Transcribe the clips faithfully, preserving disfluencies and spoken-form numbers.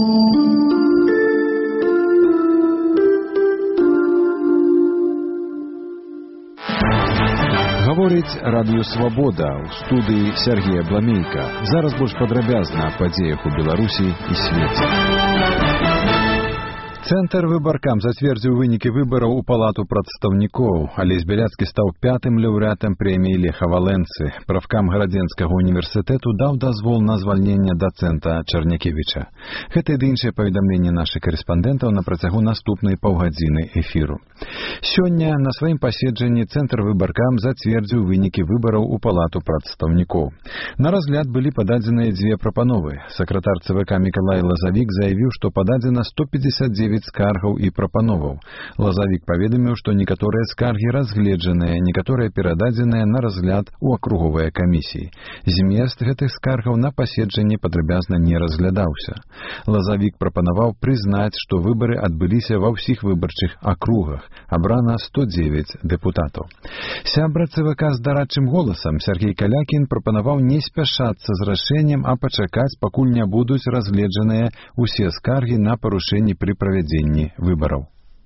Гаворыць радыё «Свабода», ў студыі Сергей Абламейка. Зараз больш падрабязна аб падзеях у Беларусі і свеце. Цэнтр выбаркам зацвердзіў вынікі выбараў у палату прадстаўнікоў. Алесь Бяляцкі стаў пятым лаўрэатам прэміі Леха Валенцы. Правкам Гарадзенскага універсітэту даў дазвол на звальненне дацэнта Чарнякевіча. Гэта і іншыя паведамленні нашых карэспандэнтаў на працягу наступнай паўгадзіны эфіру. Сёння на сваім паседжанні Цэнтр выбаркам зацвердзіў вынікі выбараў у палату прадстаўнікоў. На разгляд былі пададзеныя дзве прапановы. Сакратар ЦВК Мікалай Лазавік заявіў, што пададзена сто пятьдесят девять скаргаў і прапановаў. Лазавік паведаміў, што некаторыя скаргі разгледжаныя, некаторыя перададзеныя на разгляд у акруговыя камісіі. Змест гэтых скаргаў на паседжанні падрабязна не разглядаўся. Лазавік прапанаваў прызнаць, што выбары адбыліся ва ўсіх выбарчых акругах. Абрана сто девять дэпутатаў. Сябра ЦВК з дарадчым голасам Сергей Калякін прапанаваў не спяшацца з рашэннем, а пачакаць, пакуль не будуць разгледжаныя ўсе скаргі на парушэнні пры правядзенні выборов.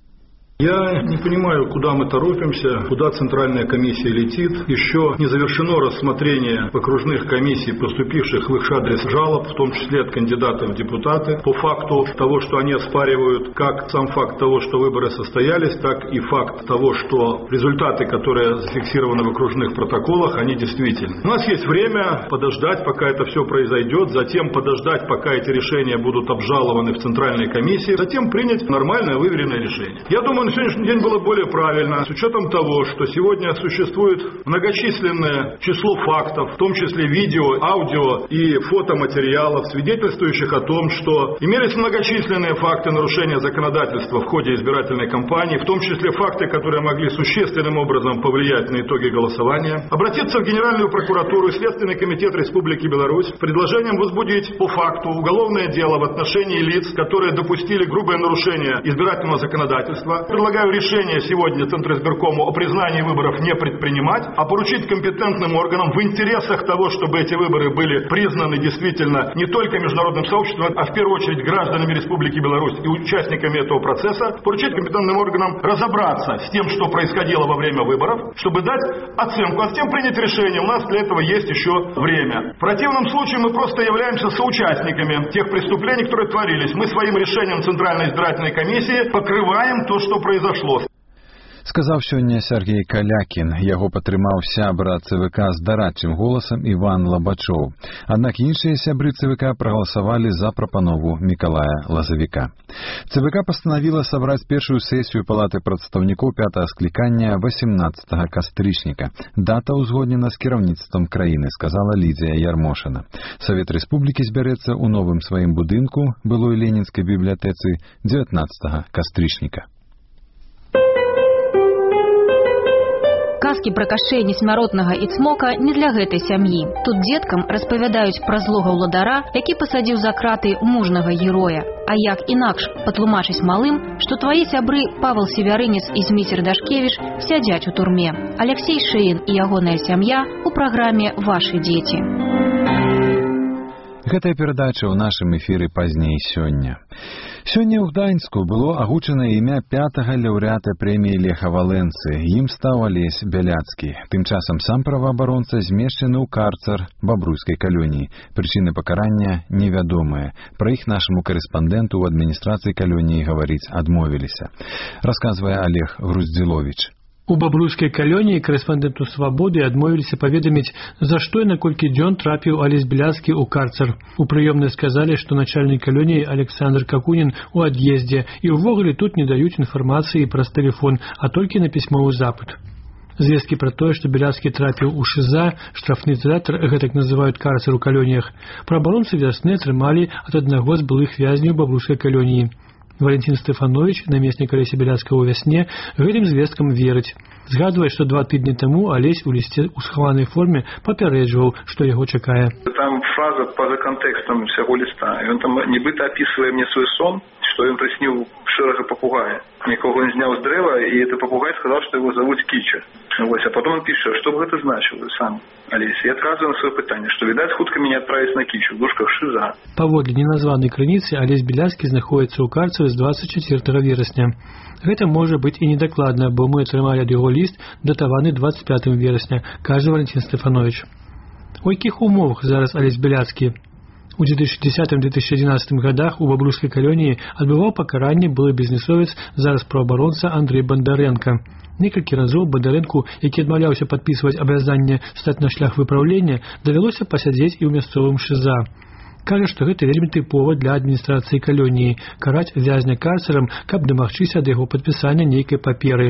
Я не понимаю, куда мы торопимся, куда Центральная комиссия летит. Еще не завершено рассмотрение в окружных комиссий, поступивших в их адрес жалоб, в том числе от кандидатов в депутаты, по факту того, что они оспаривают как сам факт того, что выборы состоялись, так и факт того, что результаты, которые зафиксированы в окружных протоколах, они действительны. У нас есть время подождать, пока это все произойдет, затем подождать, пока эти решения будут обжалованы в Центральной комиссии, затем принять нормальное выверенное решение. Я думаю, на сегодняшний день было более правильно, с учетом того, что сегодня существует многочисленное число фактов, в том числе видео, аудио и фотоматериалов, свидетельствующих о том, что имелись многочисленные факты нарушения законодательства в ходе избирательной кампании, в том числе факты, которые могли существенным образом повлиять на итоги голосования, обратиться в Генеральную прокуратуру и Следственный комитет Республики Беларусь с предложением возбудить по факту уголовное дело в отношении лиц, которые допустили грубое нарушение избирательного законодательства. Предлагаю решение сегодня Центризбиркому о признании выборов не предпринимать, а поручить компетентным органам в интересах того, чтобы эти выборы были признаны действительно не только международным сообществом, а в первую очередь гражданами Республики Беларусь и участниками этого процесса, поручить компетентным органам разобраться с тем, что происходило во время выборов, чтобы дать оценку, а затем принять решение. У нас для этого есть еще время. В противном случае мы просто являемся соучастниками тех преступлений, которые творились. Мы своим решением Центральной избирательной комиссии покрываем то, что произошло. Сказаў сёння Сергей Калякін. Яго падтрымаў сябра ЦВК з дарадчым голасам Іван Лабачоў. Аднак іншыя сябры ЦВК прагаласавалі за прапанову Мікалая Лазавіка. ЦВК пастанавіла сабраць першую сесію палаты прадстаўнікоў пятага склікання восемнадцатага кастрычніка. Дата ўзгоднена з кіраўніцтвам краіны, сказала Лідзія Ярмошына. Савет Рэспублікі збярэцца ў новым сваім будынку былой ленінскай бібліятэцы дзевятнаццатага кастрычніка. Казкі пра Кашчэя Несмяротнага і Цмока не для гэтай сям'і. Тут дзеткам распавядаюць пра злога ўладара, які пасадзіў за краты мужнага героя. А як інакш патлумачыць малым, што твае сябры Павел Севярынец і Зміцер Дашкевіч сядзяць у турме. Алексей Шеін і ягоная сям'я у праграме «Вашы дзеці». Гэтая перадача ў нашым эфіры пазней сёння. Сёння ў Гданьску было агучана імя пятага лаўрэата прэміі Леха Валенцы. Ім стаў Алесь Бяляцкі. Тым часам сам праваабаронца змешчаны ў карцар бабруйскай калоніі. Прычыны пакарання невядомыя. Пра іх нашаму карэспандэнту ў адміністрацыі калоніі гаварыць адмовіліся. Расказвае Олег Груздзіловіч. У бабруйскай калоніі корэспандэнту «Свабоды» адмовіліся паведаміць, за што і на колькі дзён трапіў Алесь Бяляцкі ў карцар. У прыёмнай сказалі, што начальнік калоніі Александр Какунін у ад'ездзе і ўвогуле тут не даюць інфармацыі праз тэлефон, а толькі на пісьмовы запыт. Звесткі пра тое, што Бяляцкі трапіў у ШИЗА, штрафны тэатр, гэтак называюць карцар у калоніях, праабаронцы вясны атрымалі ад аднаго з былых вязняў бабруйскай калоніі. Валентин Стефанович, намеснік Алеся Бяляцкага ў вясне, гэтым звесткам верыць. Згадвае, што два тыдні таму Алесь у лісце ў схаванай форме папярэджваў, што яго чакае. Там фраза па-за кантэкстам усяго ліста. Ён там нібыта апісвае мне свой сон, што ён прысніў шэрага папугая. Нікога не зняў з дрэва, і гэты папугай сказаў, што яго завуць Кіча. Вось, а потом он піша, што б гэта значыла сам Алесь. Я адказваю на сваё пытанне, што, відаць, хутка мяне адправіць на Кічу, в дужках шыза. Паводле неназванай крыніцы, Алесь Беляцкі знаходзіцца ў карцеры з дваццаць чацвёртага верасня. Гэта можа быць і недакладна, бо мы атрымалі ад яго ліст, датаваны дваццаць пятага верасня, кажа Валентин Стефанович. У якіх умовах зараз Алесь Беляцкі? У две тысячи десятым — две тысячи одиннадцатым годах у бабруйскай калоніі адбываў пакаранне былы бізнесовец, зараз праваабаронца Андрей Бондаренко. Некалькі разоў Бондаренку, які адмаўляўся падпісваць абавязанне стаць на шлях выпраўлення, давялося пасядзець і ў мясцовым ШИЗА. Кажа, што гэта вельмі тыпова для адміністрацыі калоніі караць вязня карцерам, каб дамагчыся ад яго падпісання нейкай паперы.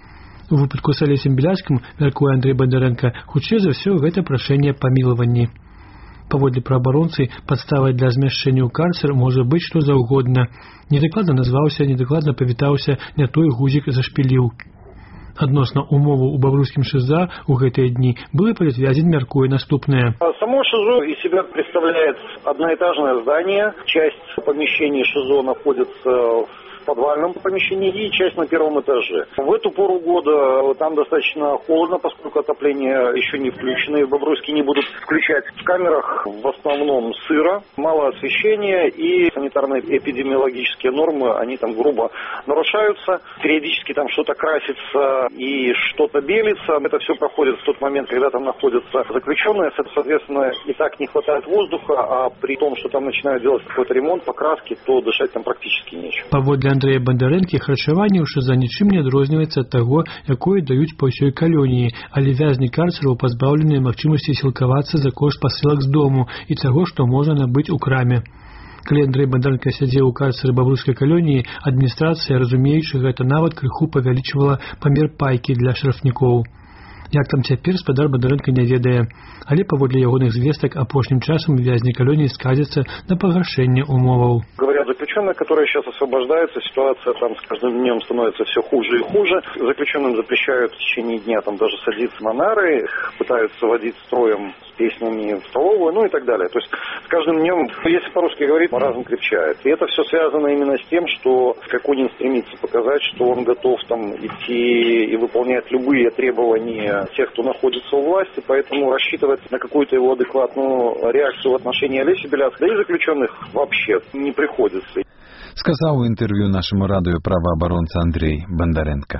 У выпадку з Алесем Беляцкім, мяркуе Андрей Бондаренко, хутчэй за ўсё гэта прашэнне памілаванні. Паводле праабаронцы, падставай для змяшчэння ў карцер можа быць што заўгодна. Недакладна назваўся, недакладна павітаўся, не той гузік зашпіліў. Адносна умову у бабруйскім ШИЗА у гэтыя дні былы палітвязень мяркуе наступнае. Само ШИЗО из себя представляет одноэтажное здание. Часть помещений ШИЗО находится в подвальном помещении и часть на первом этаже. В эту пору года там достаточно холодно, поскольку отопление еще не включено, и в Бобруйске не будут включать. В камерах в основном сыро, мало освещения, и санитарно-эпидемиологические нормы, они там грубо нарушаются. Периодически там что-то красится и что-то белится. Это все проходит в тот момент, когда там находятся заключенные. Соответственно, и так не хватает воздуха, а при том, что там начинают делать какой-то ремонт, покраски, то дышать там практически нечем. Паводле Андрэя Бондарэнкі харчаванне ў ШИЗА нічым не адрозніваецца ад таго, якое даюць па ўсёй калоніі, але вязні карцераў пазбаўленыя магчымасці сілкавацца за кошт пасылак з дому і таго, што можна набыць у краме. Калі Андрэй Бондарэнка сядзеў у карцеры бабруйскай калоніі, адміністрацыя, разумеючы гэта, нават крыху павялічвала памер пайкі для штрафнікоў. Як там цяпер, спадар Бондарэнка не ведае, але паводле ягоных звестак апошнім часам вязні калоніі скардзяцца на пагаршэнне умоваў. Говорят, заключенные, которые сейчас освобождаются, ситуация там с каждым днем становится все хуже и хуже. Заключенным запрещают в течение дня там даже садиться на нары, пытаются водить строем с песнями в столовую, ну и так далее. То есть с каждым днем, если по-русски говорить, маразм крепчает. И это все связано именно с тем, что Какунин стремится показать, что он готов там идти и выполнять любые требования тех, кто находится у власти, поэтому рассчитывать на какую-то его адекватную реакцию в отношении Алеся Беляцкага, да и заключенных вообще не приходится. Сказаў у інтэрв'ю нашаму радыё праваабаронца Андрей Бондаренко.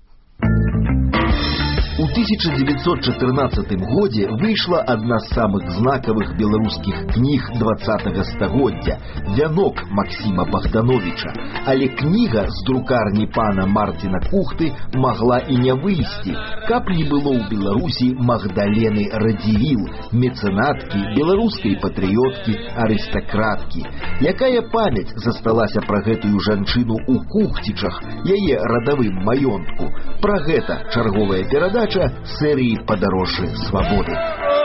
У тысяча девятьсот четырнадцатым годзе выйшла адна з самых знакавых беларускіх кніг двадцатага стагоддзя «Вянок» Максима Богдановича. Але кніга з друкарні пана Марціна Кухты магла і не выйсці, каб не было ў Беларусі Магдалены Радзівіл, мецэнаткі, беларускай патрыёткі, арыстакраткі. Якая памяць засталася пра гэтую жанчыну ў Кухцічах, яе радавым маёнтку? Пра гэта чарговая перадача серии «Подорожжи свободы».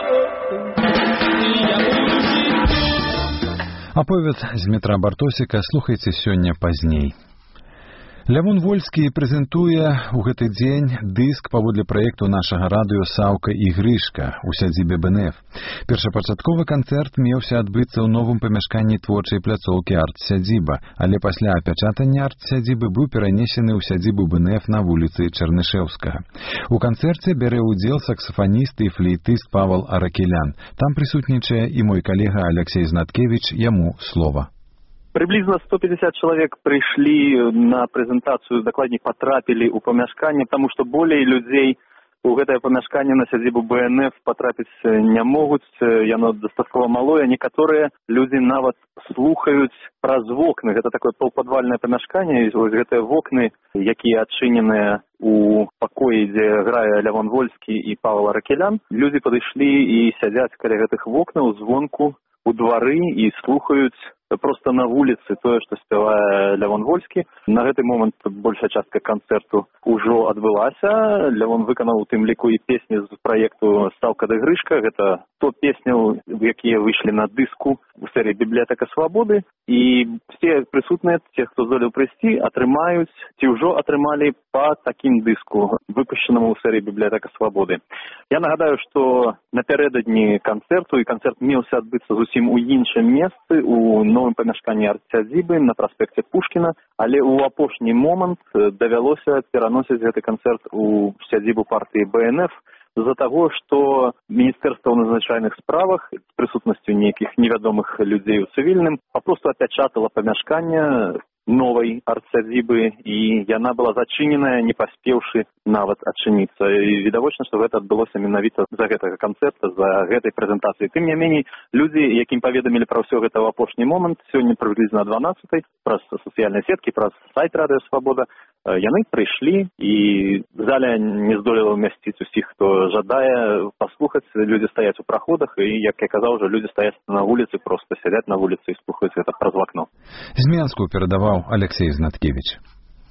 Аповед з метра Бартосіка слухайце сёння пазней. Лявон Вольскі прэзентуе ў гэты дзень дыск паводле праекту нашага радыё «Саўка і Грышка» у сядзібе БНФ. Першапачатковы канцэрт меўся адбыцца ў новым памяшканні творчай пляцоўкі «Арт-сядзіба», але пасля апячатання «Арт-сядзібы» быў перанесены ў сядзібу БНФ на вуліцы Чарнышэўскага. У канцэрце бярэ ўдзел саксафаніст і флейтыст Павал Аракелян. Там прысутнічае і мой калега Алексей Знаткевич, яму слова. Приблизно сто пятьдесят человек пришли на презентацию, докладней потрапили у помяшкання, потому что более людей у гэтае помяшкання на сядзібу БНФ потрапіць не могуць, яно дастаткова малое. Некаторыя люди нават слухаюць праз вокны. Гэта такое полуподвальное помяшканне, і вось гэтыя вокны, якія адчыненыя у пакоі, дзе грае Лявон Вольскі і Павел Аракелян. Люди падышлі і сядзяць каля гэтых вокнаў звонку у двары і слухаюць просто на вуліцы тое, што спявае Лявон Вольскі. На гэты момант большая частка канцэрту ўжо адбылася. Лявон выканаў у тым ліку і песні з праекту «Стаўка ды грышка». Гэта то песняў, якія выйшлі на дыску у серыі «Бібліятэка свабоды». І все прысутныя, те, хто здолеў прыйсці, атрымаюць ці ўжо атрымалі па такім дыску, выпушчанаму ў серыі «Бібліятэка свабоды». Я нагадаю, што напярэдадні канцэрту, і канцэрт меўся адбыцца зусім у іншым месцы, у новым памяшканні арт-сядзібы на праспекце Пушкіна, але ў апошні момант давялося пераносіць гэты канцэрт у сядзібу партыі бэ эн эф з-за таго, што Міністэрства ў надзвычайных справах з прысутнасцю нейкіх невядомых людзей у цывільным папросту апячатала памяшканне новай арт-сядзібы, і яна была зачыненая, не паспеўшы нават адчыніцца. І відавочна, што гэта адбылося менавіта за гэтага канцэрта, за гэтай прэзентацыі. Тым не меней, людзі, якім паведамілі пра ўсё гэта ў апошні момант, сёння прыблізна дванаццатай, праз сацыяльныя сеткі, праз сайт Радыё Свабода, яны прыйшлі, і заля не здолела ўмясціць усіх, хто жадае паслухаць. Людзі стаяць у праходах, і, як я казаў, ужо людзі стаяць на вуліцы, проста сядзяць на вуліцы і слухаюць гэта праз вакно. З Менску перадаваў Алексей Знаткевич.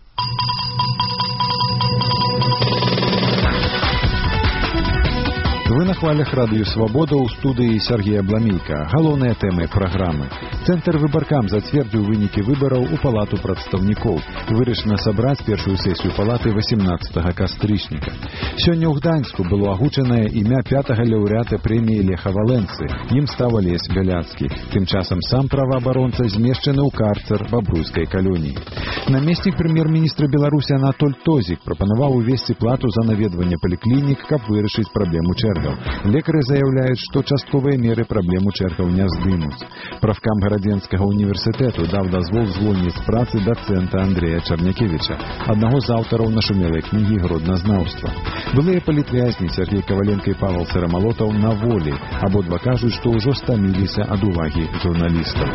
Вы на хвалях Радыё Свабода, ў студыі Сергея Бламейка. Галоўныя тэмы праграмы. Цэнтр выбаркам зацвердзіў вынікі выбараў у палату прадстаўнікоў. Вырашана сабраць першую сесію палаты восемнадцатага кастрычніка. Сёння ў Гданьску было агучанае імя пятага лаўрэата прэміі Леха Валенцы. Ім стаў Алесь Бяляцкі. Тым часам сам праваабаронца змешчаны ў карцер бабруйскай калоніі. Намеснік прэм'ер-міністра Беларусі Анатоль Тозік прапанаваў увесці плату за наведванне паліклінік, каб вырашыць праблему чэргаў. Лекары заяўляюць, што частковыя меры праблему чэргаў не здымуць. Правкам Гарадзенскага універсітэту даў дазвол звольніць з працы дацэнта Андрэя Чарнякевіча, аднаго з аўтараў нашумелай кнігі «Гродназнаўства». Былыя палітвязні Сергей Каваленка і Павел Сырамалотаў на волі. Абодва кажуць, што ўжо стаміліся ад увагі журналістаў.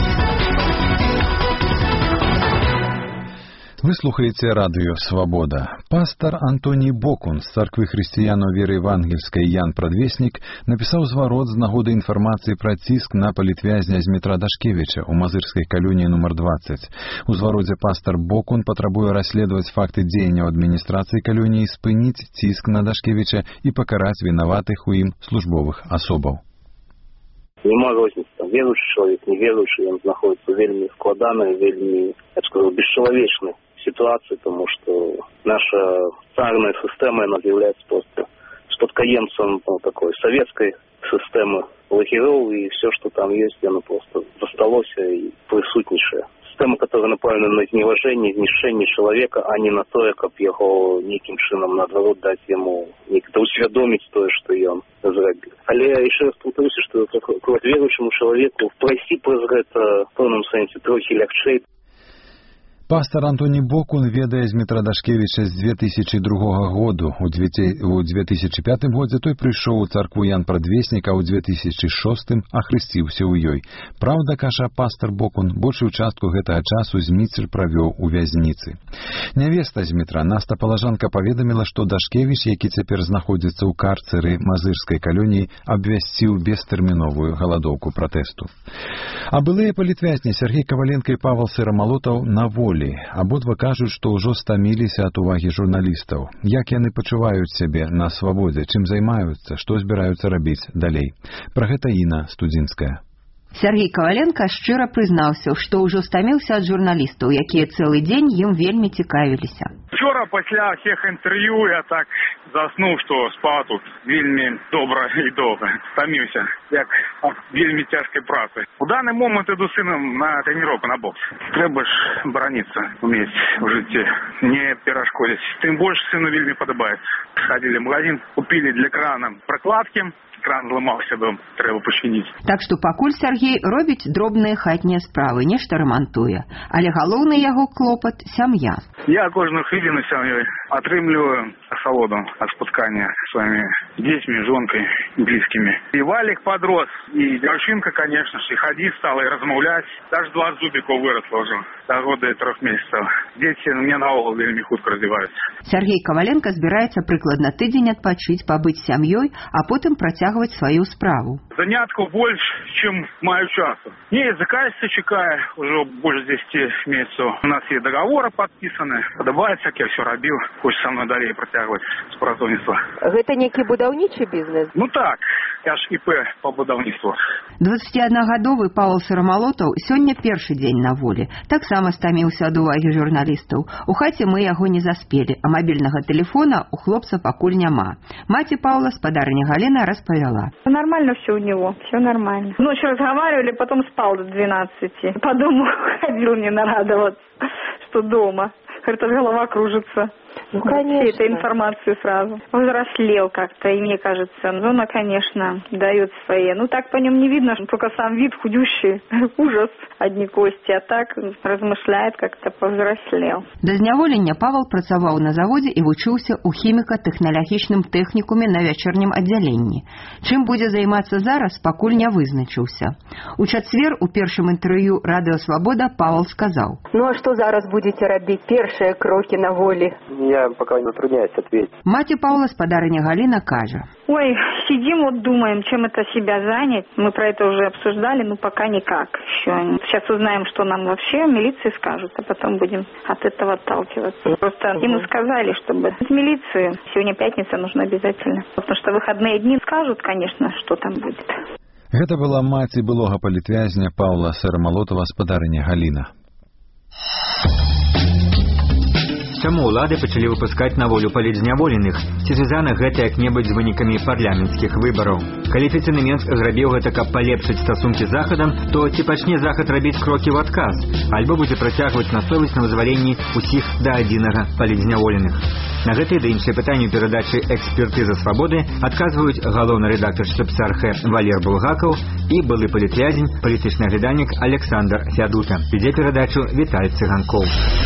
Вы слухаеце Радыё Свабода. Пастар Антоній Бокун з царквы хрысціянаў веры евангельскай Ян Прадвеснік напісаў зварот з нагоды інфармацыі пра ціск на палітвязня Змітра Дашкевіча ў мазырскай калоніі нумар дваццаць. У звароце пастар Бокун патрабуе расследаваць факты дзеянняў адміністрацыі калоніі, спыніць ціск на Дашкевіча і пакараць вінаватых у ім службовых асобаў. Нема розніцы, там веруючы чалавек, не веруючы, ён знаходіцца вельмі складанай, вельмі, я б сказаў, бесчалавечнай ситуации, потому что наша социальная система, она является просто спадкоемцем ну, такой советской системы лагеров, и все, что там есть, оно просто засталось и присутнейшее. Система, которая направлена на зневажение, знішэнне человека, а не на то, как его неким чином, наоборот, дать ему, некто усведомить то, что он зробил. Але еще раз повторюсь, что верующему человеку просить про это в певном сенсе трохи легче. Пастор Антоній Бокун ведае Змітра Дашкевіча з две тысячи другога году. У две тысячи пятым годзе той прыйшоў у царкву Ян Прадвеснік, а ў две тысячи шостым ахрысціўся ў ёй. Праўда, кажа пастор Бокун, большую частку гэтага часу Зміцер правёў у вязніцы. Нявеста Змітра, Наста Палажанка, паведаміла, што Дашкевіч, які цяпер знаходзіцца ў карцеры мазырскай калоніі, абвясціў бестэрміновую галадоўку пратэсту. А былыя палітвязні Сергей Каваленка і Павел Сырамалотаў на волі. Абодва кажуць, што ўжо стаміліся ад увагі журналістаў. Як яны пачуваюць сябе на свабодзе, чым займаюцца, што збіраюцца рабіць далей. Пра гэта Іна Студзінская. Сергей Каваленка шчыра прызнаўся, што ўжо стаміўся ад журналістаў, якія цэлы дзень ім вельмі цікавіліся. Вчора пасля всех інтэрв'ю я так заснуў, што спаў тут вельмі добра і доўга. Стаміўся, як вельмі цяжкай працы. У даны момант іду сынам на трэніроўку на бокс. Трэба ж бараніцца умець у жыцці, не перашкодзіць. Тым больш сыну вельмі падабаецца. Схадзілі в магазин, купілі для крана прокладкі. Кран зламаўся дом, трэба пачыніць. Так што пакуль Сергей робіць дробныя хатнія справы, нешта рамантуе. Але галоўны яго клопат – сям'я. Я кожную хвіліну сям'ёй атрымліваю асалоду ад спаткання своими детьми, жонкой, близкими. И Валик подрос, и девчонка, конечно же, и ходить стала, и размовлять. Даже два зубика выросло уже до года и трех месяцев. Дети у меня наогул вельми хутко развиваются. Сергей Коваленко збираецца прыкладна тыдзень адпачыць, пабыць сям'ёй, а потым працягваць сваю справу. Занятков больше, чем маю часу. Не, языка чекаю уже больше десяти месяцев. У нас есть договоры подписаны. Подобается, как я все робил. Хочешь со мной далее протягивать супрацоўніцтва. Это некий будаўнічы бизнес? Ну так, я ж ИП по будаўніцтву. дваццаціаднагадовы Павел Сарамалотаў сёння першы дзень на волі. Таксама стаміўся ад увагі журналістаў. У хаце мы яго не заспелі, а мабільнага тэлефона у хлопца пакуль няма. Маці Павла, спадарыня Галина, распавяла. Нормально все у него, все нормально. Ночью разговаривали, потом спал до двенадцати. По дому ходил мне нарадоваться, что дома. Говорит, голова кружится. Ну, конечно. Этой информации сразу. Взрослел как-то, и мне кажется, ну, она, конечно, дает свои. Ну, так по нем не видно, только сам вид худющий, ужас, одни кости, а так размышляет, как-то повзрослел. Да зняволення Павел працаваў на заводзе і вучыўся ў хіміка-тэхналагічным тэхнікуме на вячэрнім аддзяленні. Чым будзе займацца зараз, пакуль не вызначыўся. У чацвер у першым інтэрв'ю «Радыё Свабода» Павел сказаў. Ну, а што зараз будзеце рабіць першыя крокі на волі? Я пока не затрудняюсь ответить. Маці Павла, спадарыня Галина, кажа. Ой, сидим вот думаем, чем это себя занять. Мы про это уже обсуждали, но пока никак еще. Сейчас узнаем, что нам вообще милиции скажут, а потом будем от этого отталкиваться. Просто ему сказали, чтобы в милицию сегодня пятница нужно обязательно. Потому что выходные дни скажут, конечно, что там будет. Гэта была маці былога палітвязня Паўла Сарамалотава, спадарыня Галина. Чаму ўлады пачалі выпускаць на волю палітзняволеных? Ці звязана гэта як-небудзь з вынікамі парламенцкіх выбараў? Калі афіцыйны Менск зрабіў гэта, каб палепшыць стасункі з Захадам, то ці пачне Захад рабіць крокі ў адказ? Альбо будзе працягваць настойваць на вызваленні ўсіх да адзінага палітзняволеных? На гэтыя да іншыя пытанні перадачы «Экспертыза свабоды» адказваюць галоўны рэдактар «Штаб-Цархэ» Валер Булгакаў і былы палітвязень, палітычны аглядальнік Александр Фядута. Вядзе перадачу Віталь Цыганкоў.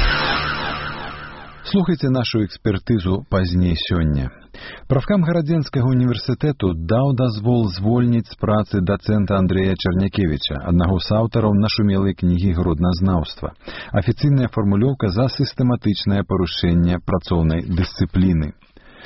Слухайте нашу экспертызу пазней сёння. Правкам Гарадзенскага універсітэту даў дазвол звольніць з працы дацэнта Андрэя Чарнякевіча, аднаго з аўтараў нашумелай кнігі «Грудназнаўства». Афіцыйная фармулёўка за сістэматычнае парушэнне працоўнай дысцыпліны.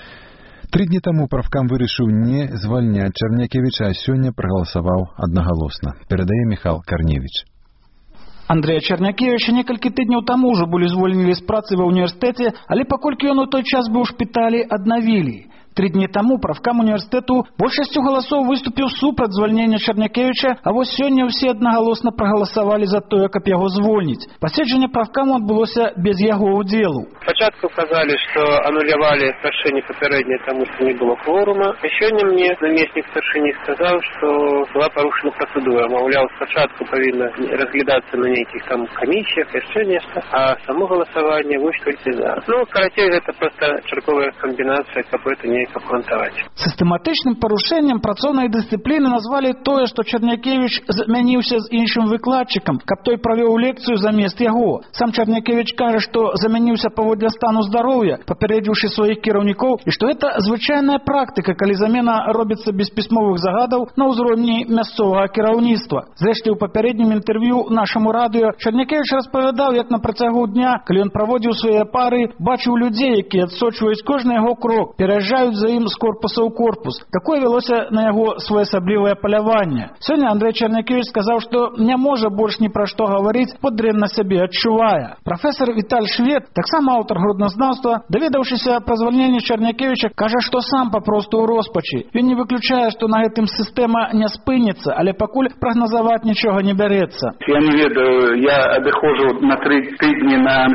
Тры дні таму правкам вырашыў не звальняць Чарнякевіча, а сёння прагаласаваў аднагалосна. Перадае Міхал Карневіч. Андрэя Чарнякевіча некалькі тыдняў таму ўжо былі звольнілі з працы ва ўніверсітэце, але паколькі ён у той час быў у шпіталі, аднавілі. Тры дні таму правкам універсітэту большасцю галасоў выступіў супраць звальнення Чарнякевіча, а вось сёння ўсе аднагалосна прагаласавалі за тое, каб яго звольніць. Паседжанне правкаму адбылося без яго ўдзелу. Спачатку казалі, што анулявалі старшыні папярэдне, таму што не было кворума. А сёння мне намеснік старшыні сказаў, што была парушана працэдура. Маўляў, спачатку павінна разглядацца на нейкіх там камісіях, яшчэ нешта, а само галасаванне вось толькі зараз. Ну, карацей, гэта проста чарговая камбінацыя, каб гэта не Сістэматычным парушэннем працоўнай дысцыпліны назвалі тое, што Чарнякевіч замяніўся з іншым выкладчыкам, каб той правёў лекцыю замест яго. Сам Чарнякевіч кажа, што замяніўся паводле стану здароўя, папярэдзіўшы сваіх кіраўнікоў, і што гэта звычайная практыка, калі замена робіцца без пісьмовых загадаў на ўзроўні мясцовага кіраўніцтва. Зрэшты, у папярэднім інтэрв'ю нашаму радыё Чарнякевіч распавядаў, як на працягу дня, калі ён праводзіў свае пары, бачыў людзей, якія адсочваюць кожны яго крок, пераязджаюць за ім з корпуса ў корпус. Такое вялося на яго своеасаблівае паляванне. Сёння Андрэй Чарнякевіч сказаў, што не можа больш ні пра што гаварыць, бо дрэнна сябе адчувае. Прафесар Віталь Швед, таксама аўтар грудназнаўства, даведаўшыся пра звальненне Чарнякевіча, кажа, што сам папросту ў роспачы. Ён не выключае, што на гэтым сістэма не спыніцца, але пакуль прагназаваць нічога не бярэцца. Я не ведаю, я адыходжу на тры тыдні на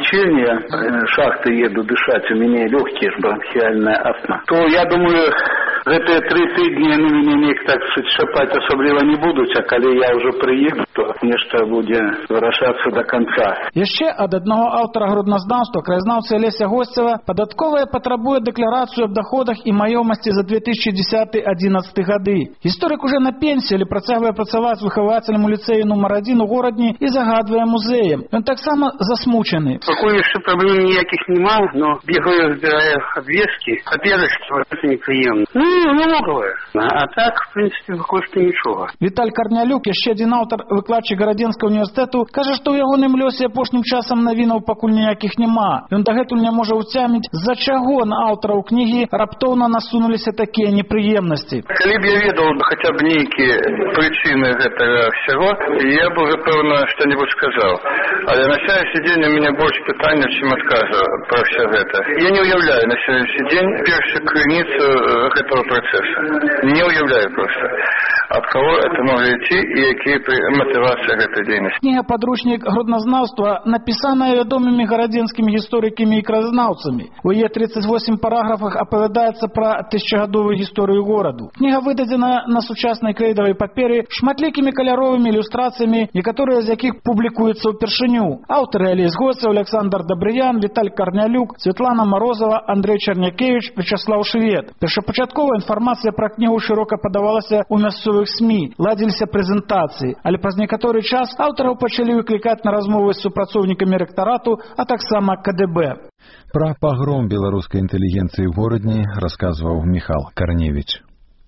лечение, шахты еду дышаць, у мяне лёгкія ж бронхіальная астма. То я думаю, гэтыя тры тыдні яны мяне неяк, так сказать, шапаць асабліва не будуць, а калі я ўжо прыеду, то нешта будзе вырашацца до конца. Яшчэ ад аднаго аўтара грудназнаўства, краязнаўцы Алеся Госцева, падатковая патрабуе дэкларацыю аб даходах і маёмасці за две тысячи десятый — одиннадцатый гады. Гісторык уже на пенсіі, але працягвае працаваць выхавацелем у ліцэі нумар адзін у горадні і загадвае музеем. Ён таксама засмучаны. Пакуль яшчэ праблем ніякіх няма, но бегаю, збіраю абвесткі, паперачкі, гэта непрыемна. Ну, налоговая. А так, в принципе, пакуль што нічога. Віталь Карнялюк, яшчэ адзін аўтар, выкладчык Гарадзенскага універсітэту, кажа, што ў ягоным лёсе апошнім часам навінаў пакуль ніякіх няма. Ён дагэтуль не можа ўцяміць, з-за чаго на аўтараў кнігі раптоўна насунуліся такія непрыемнасці. Калі б я ведаў хаця б нейкія прычыны гэтага ўсяго, я б уже, пэўна, што-небудзь сказаў. Але на сённяшні дзень у мяне больш пытанняў, чым адказу пра ўсё гэта. Я не ўяўляю на сённяшні дзень першую крыніцу гэтага працэсу. Не ўяўляю проста. Ад каго это можа ісці і якія матывацыі гэтай дзейнасці. Кніга «Падручнік грудназнаўства» напісаная вядомымі гарадзенскімі гісторыкамі і краязнаўцамі. У яе тридцать восемь параграфах апавядаецца пра тысячагадовую гісторыю гораду. Кніга выдадзена на сучаснай крэйдавай паперы шматлікімі каляровымі ілюстрацыямі, некаторыя з якіх публікуюцца ўпершыню. Аўтары Алесь Госцев, Александр Добрыян, Віталь Карнялюк, Светлана Морозова, Андрей Чернякевич, Вячеслав Швед. Першапачатковая інфармацыя пра кнігу шырока падавалася ў мясцовых СМІ, ладзіліся прэзентацыі, але праз некаторы час аўтараў пачалі выклікаць на размовы з супрацоўнікамі рэктарату, а таксама КДБ. Пра пагром беларускай інтэлігенцыі ў горадні расказваў Міхал Карневіч.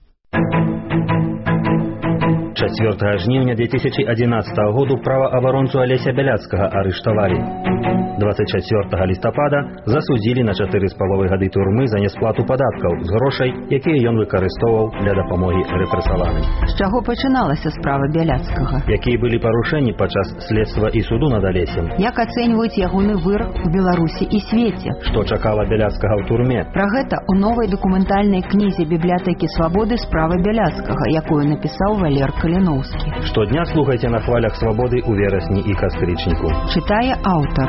чацвёртага жніўня две тысячи одиннадцатого году праваабаронцу Алеся Бяляцкага арыштавалі. двадцать чацвёртага лістапада засудзілі на чатыры з паловай гады турмы за несплату падаткаў з грошай, якія ён выкарыстоўваў для дапамогі рэпрэсаваным. З чаго пачыналася справа Бяляцкага? Якія былі парушэнні падчас следства і суду над Алесем? Як ацэньваюць ягоны вырак у Беларусі і свеце? Што чакала Бяляцкага ў турме? Пра гэта ў новай дакументальнай кнізе бібліятэкі Свабоды «Справа Бяляцкага», якую напісаў Валер Каліноўскі. Штодня слухайце на хвалях Свабоды ў верасні і кастрычніку. Чытае аўтар.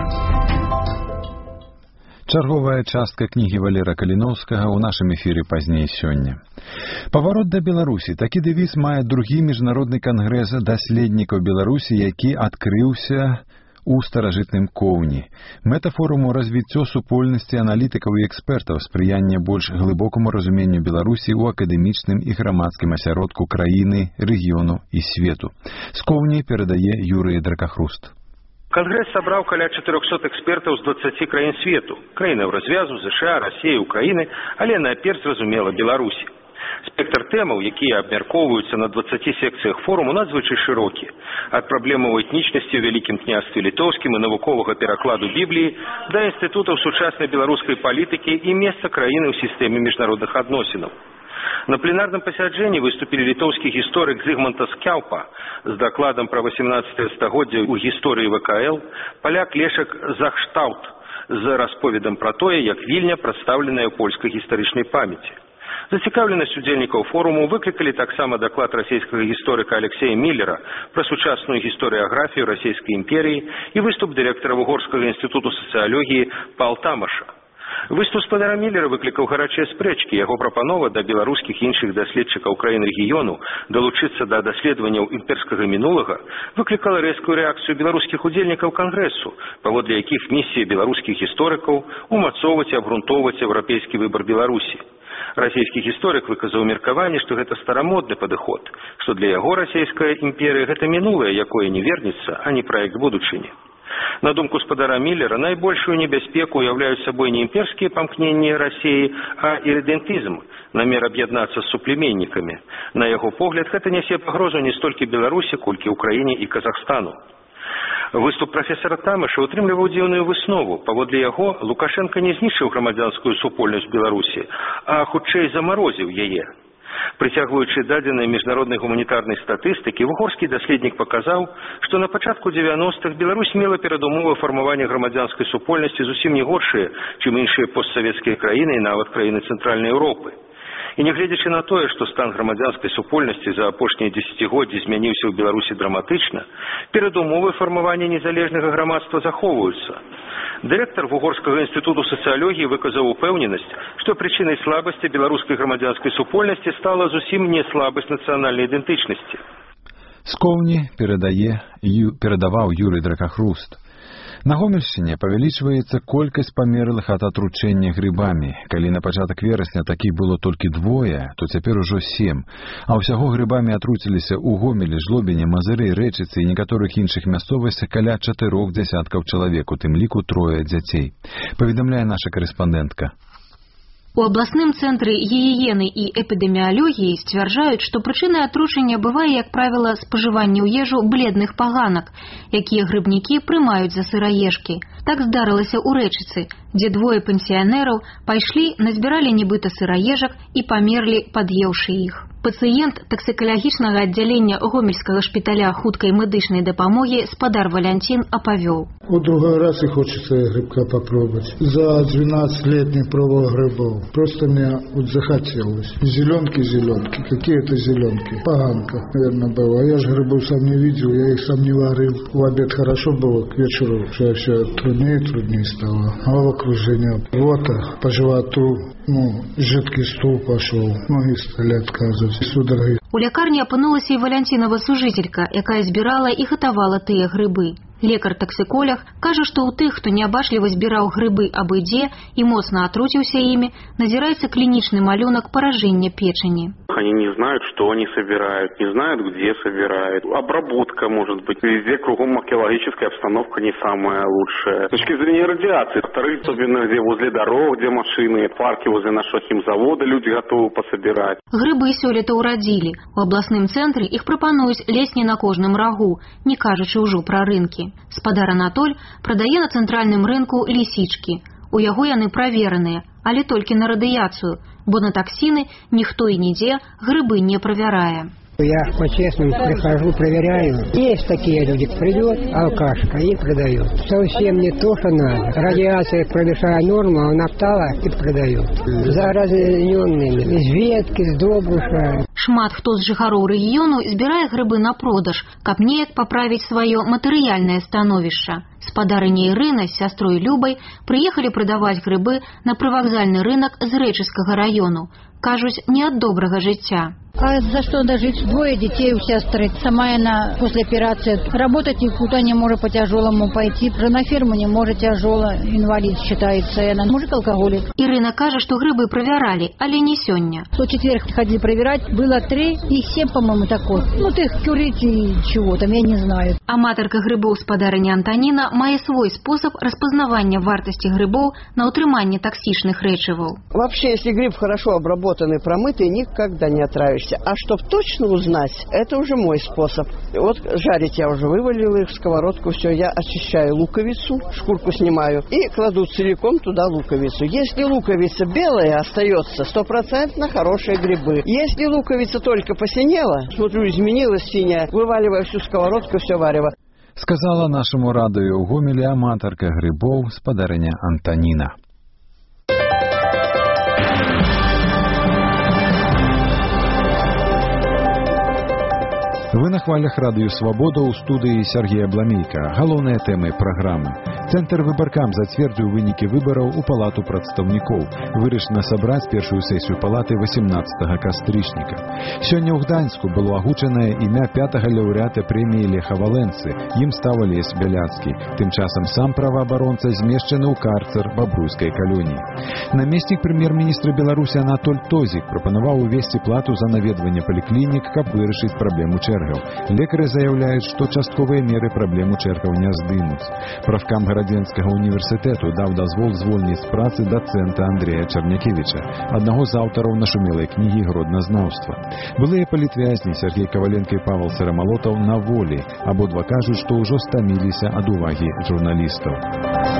Чарговая частка кнігі Валера Каліноўскага ў нашым эфіры пазней сёння. Паварот да Беларусі. Такі дэвіз мае другі міжнародны кангрэс даследнікаў Беларусі, які адкрыўся у старажытным Коўні. Мэта форуму — развіццё супольнасці аналітыкаў і экспертаў, спрыянне больш глыбокаму разуменню Беларусі ў акадэмічным і грамадскім асяродку краіны, рэгіёну і свету. З Коўні перадае Юрый Дракахруст. Конгресс собрал каля четырёхсот экспертаў з дваццаці краін свету. Краінаў развязу, ЗША, Расіі, Украіны, але найперш, зразумела, Беларусі. Спектр тэмаў, якія абмяркоўваюцца на дваццаці секцыях форуму, надзвычай шырокі. Ад праблемаў этнічнасці ў Вялікім княстве літоўскім і навуковага перакладу Бібліі да інстытутаў сучаснай беларускай палітыкі і месца краіны ў сістэме міжнародных адносінаў. На пленарном пасяджэнні выступили литовский гісторык Зигмантас Кяупа с докладом про восемнадцатое стагоддзе у гісторыі ВКЛ, поляк Лешек Захштаут з расповедам про тое, як Вільня прадстаўленая ў польскай гістарычнай памяці. Зацікаўленасць удзельнікаў форуму выклікалі таксама даклад расійскага гісторыка Алексея Міллера пра сучасную гістарыяграфію расійскай імперіі і выступ дырэктара Вугорскага інстытуту сацыялогіі Пал Тамаша. Выступ спадара Міллера выклікаў гарачыя спрэчкі. Яго прапанова да беларускіх і іншых даследчыкаў краін рэгіёну далучыцца да даследаванняў імперскага мінулага выклікала рэзкую рэакцыю беларускіх удзельнікаў кангрэсу, паводле якіх місія беларускіх гісторыкаў умацоўваць і абгрунтоўваць еўрапейскі выбар Беларусі. Расійскі гісторык выказаў меркаванне, што гэта старамодны падыход, што для яго расійская імперія гэта мінулае, якое не вернецца, а не праект будучыні. На думку спадара Міллера, найбольшую небяспеку уяўляюць сабой не імперскія памкненні Расіі, а ірыдэнтызм, намер аб'яднацца з суплеменнікамі. На яго погляд, гэта нясе пагрозу не столькі Беларусі, колькі Украіне і Казахстану. Выступ прафесара Тамаша утрымліваў дзіўную выснову. Паводле яго, Лукашенко не знішчыў грамадзянскую супольнасць Беларусі, а хутчэй замарозіў яе. Прыцягваючы дадзеныя міжнароднай гуманітарнай статыстыкі, вугорскі даследнік паказаў, што на пачатку дзевяностых Беларусь мела перадумовы фармавання грамадзянскай супольнасці зусім не горшыя, чым іншыя постсавецкія краіны і нават краіны Цэнтральнай Еўропы. І нягледзячы на тое, што стан грамадзянскай супольнасці за апошнія дзесяцігоддзі змяніўся ў Беларусі драматычна, перадумовы фармавання незалежнага грамадства захоўваюцца. Дырэктар Вугорскага інстытуту сацыялогіі выказаў упэўненасць, што прычынай слабасці беларускай грамадзянскай супольнасці стала зусім не слабасць нацыянальнай ідэнтычнасці. З Коўні перадае, ю, перадаваў Юрый Дракахруст. На Гомельшчыне павялічваецца колькасць памерлых ад атручэння грыбамі. Калі на пачатак верасня такіх было толькі двое, то цяпер ужо сем. А ўсяго грыбамі атруціліся ў Гомелі, Жлобіне, Мазыры, Рэчыцы і некаторых іншых мясцовасцях каля чатырох дзясяткаў чалавек, у тым ліку трое дзяцей. Паведамляе наша карэспандэнтка. У абласным цэнтры гігіены і эпідэміялогіі сцвярджаюць, што прычынай атручання бывае, як правіла, спажыванне ў ежу бледных паганак, якія грыбнікі прымаюць за сыраежкі. Так здарылася ў Рэчыцы, дзе двое пенсіянераў пайшлі, назбіралі нібыта сыраежак і памерлі, пад'еўшы іх. Пацыент таксікалагічнага аддзялення Гомельскага шпіталя хуткай медычнай дапамогі спадар Валянцін апавёў. У другой раз и хочется грибка попробовать. За двенадцать лет не пробовал грибов. Просто мне вот захотелось. Зеленки-зеленки. Какие это зеленки? Поганка, наверное, было. А я же грибов сам не видел, я их сам не варил. В обед хорошо было, к вечеру все, все труднее и труднее стало. Головокружение, рвота по животу, ну, жидкий стул пошел. Ноги стали отказывать. Судороги. У лякарні апынулася і Валянцінава сужителька, якая збірала і гатавала тыя грыбы. Лекар-таксиколог кажа, што ў тых, хто неабачліва збіраў грыбы абы-дзе і моцна атруціўся імі, назіраецца клінічны малюнак паражэння печени. Они не знают, что они собирают, не знают, где собирают. Обработка, может быть. Везде кругом археологическая обстановка не самая лучшая. С точки зрения радиации, во-вторых, особенно где возле дорог, где машины, парки возле нашего химзавода люди готовы пособирать. Грыбы сёлета ўрадзілі. У абласным цэнтры іх прапануюць ледзь не на кожным рагу, не кажучы ўжо пра рынкі. Спадар Анатоль прадае на цэнтральным рынку лісічкі. У яго яны правераныя, але толькі на радыяцыю, бо на таксіны ніхто і нідзе грыбы не правярае. Я по-честному прихожу, проверяю. Есть такие люди, придет алкашка и продает. Совсем не то, что надо. Радиация превышая норму, он оптала и продает. Заразненными. Из ветки, з добруша. Шмат хто з жыхароў рэгіёну збірае грыбы на продаж, каб неяк паправіць сваё матэрыяльнае становішча. Спадарыня Ірына з сястрой Любай прыехалі прадаваць грыбы на прывакзальны рынок з Рэчыцкага раёну. Кажуць, не ад добрага жыцця. А за что дожить? Двое детей у сестры. Сама она после операции работать никуда не может по тяжелому пойти. На фирму не может тяжело. Инвалид считается. Она мужик алкоголик. Ирина кажа, что грибы проверяли, але не сёння. В четверг ходили проверять. Было три и семь, по-моему, такой. Ну, ты их курить и чего там, я не знаю. Аматарка грибов спадарыня Антоніна мае свой способ распознавання вартости грибов на утрыманне токсичных рэчываў. Вообще, если гриб хорошо обработанный, промытый, никогда не отравишься. А чтобы точно узнать, это уже мой способ. Вот жарить я уже вывалила их в сковородку, все, я очищаю луковицу, шкурку снимаю и кладу целиком туда луковицу. Если луковица белая, остается стопроцентно хорошие грибы. Если луковица только посинела, смотрю, изменилась синяя, вываливаю всю сковородку, все варево. Сказала нашему радио у Гомелі аматарка грибов спадарыня Антоніна. Вы на хвалях радыё «Свабода» ў студыі Сергея Бламейка. Галоўныя тэмы праграмы. Цэнтр выбаркам зацвердзіў вынікі выбараў у палату прадстаўнікоў. Вырашана сабраць першую сесію палаты восемнадцатага кастрычніка. Сёння ў Гданьску было агучанае імя пятага лаўрэата прэміі Леха Валенцы. Ім стаў Алесь Бяляцкі. Тым часам сам праваабаронца змешчаны ў карцер бабруйскай калоніі. Намеснік прэм'ер-міністра Беларусі Анатоль Тозік прапанаваў увесці плату за наведванне паліклінік, каб вырашыць праблему чэргаў. Лекары заяўляюць, што частковыя меры праблему чэргаў не здымуць. Правкам Гарадзенскага універсітэту даў дазвол звольніць з працы дацэнта Андрэя Чарнякевіча, аднаго з аўтараў нашумелай кнігі «Гродназнаўства». Былыя палітвязні Сергей Каваленка і Павел Сырамалотаў на волі. Абодва кажуць, што ўжо стаміліся ад увагі журналістаў.